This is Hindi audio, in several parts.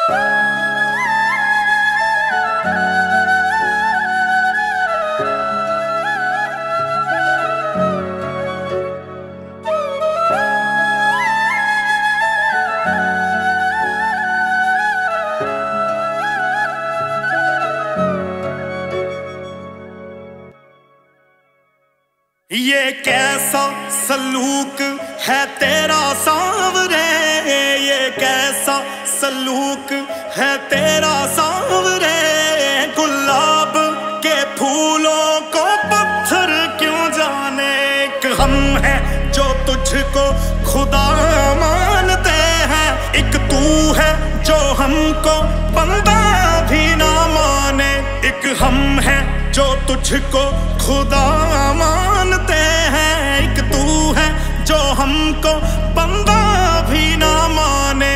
ये कैसा सलूक है तेरा सांवरे, ये कैसा सलूक है तेरा सांवरे। गुलाब के फूलों को पत्थर क्यों जाने, एक हम है जो तुझको खुदा मानते हैं, एक तू है जो हमको बंदा भी ना माने। एक हम है जो तुझको खुदा मानते हैं, एक तू है जो हमको बंदा भी ना माने।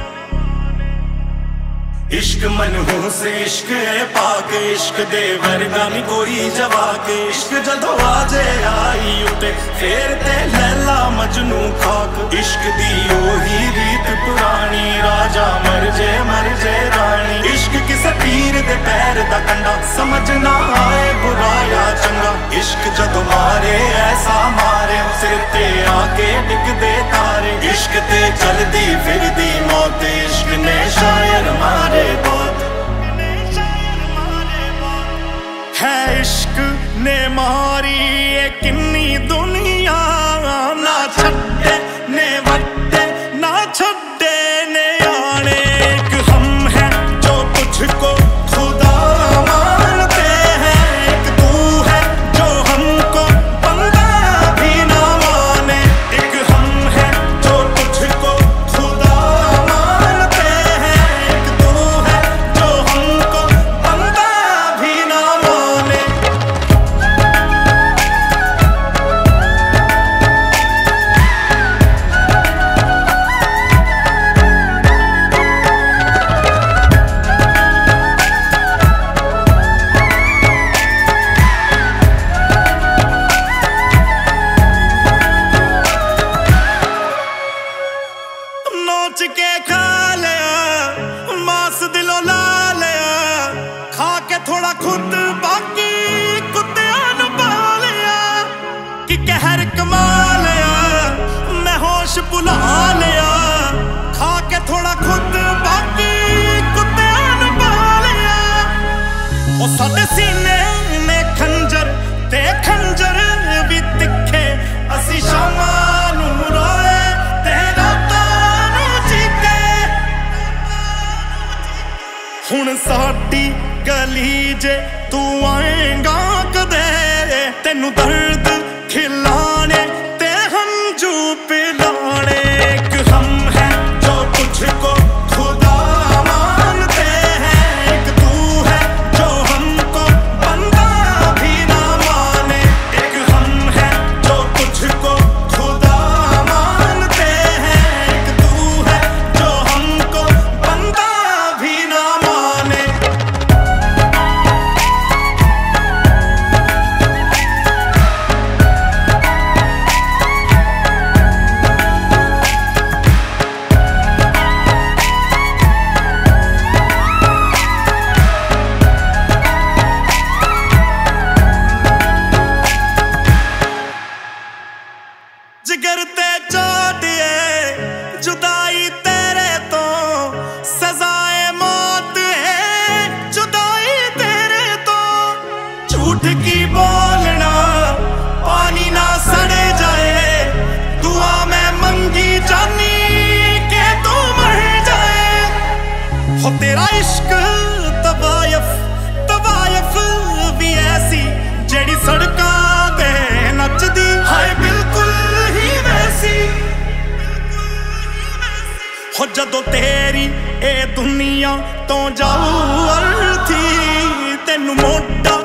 इश्क मनहूस इश्क है पाक, इश्क दे वर्गा नी कोई जवाक। इश्क जदों आजे आई उते फेर ते लैला मजनू खाक। इश्क दी ओही रीत पुरानी, राजा मर जे रानी। इश्क किसे पीर दे पैर दा कंडा, समझ ना आए बुरा या चंगा। इश्क जदों मारे ऐसा मारे, सिर ते आके टिक दे तारे। इश्क ते चलदी फिरदी मौत, इश्क ने शायर मारे बहुत है। इश्क ने मारी ये किन्नी दुनिया, ना छड्डे ने वड्डे ना छड्डे ने आने। एक हम है जो तुझको खुदा मानते हैं, एक तू है जो हमको बंदा भी ना माने। एक हम है जो तुझको खुदा मानते हैं, एक तू है जो हमको बंदा भी ना माने। नोच के खा लिया मांस दिलों ला लिया, खा के थोड़ा खुद बाकी कुत्तियां नु पा लिया। कि कहर कमा लिया मैं होश भुला लिया, खा के थोड़ा खुद बाकी कुत्तियां नु पा लिया। ओ साडे सीने ने खंजर ते खंजर भी तिखे, असी शामां नू रोए ते रातां नू चीके। हुण साडी गली जे तू आएगा कदे, तेनू दर्द खिलाने ते हंजू पिलाने। एक हम है जो तुझको खुदा मानते हैं, एक तू है जो हमको बंदा भी ना माने। एक हम है जो तुझको खुदा मानते हैं, एक तू है जो हमको बंदा भी ना माने। जिगर ते चोटिए जुदाई तेरे तो, सजाए मौत है जुदाई तेरे तो। झूठ की बोलना पानी ना सड़े जाए, दुआ मैं मंगी जानी के तू मर जाए। हो तेरा इश्क तवायफ तवायफ भी ऐसी, जेड़ी सड़कां ते नचदी हाय बिल्कुल ही वैसी। हो जदों तेरी ए दुनिया तो जाऊ अर्थी, तेनू मोटा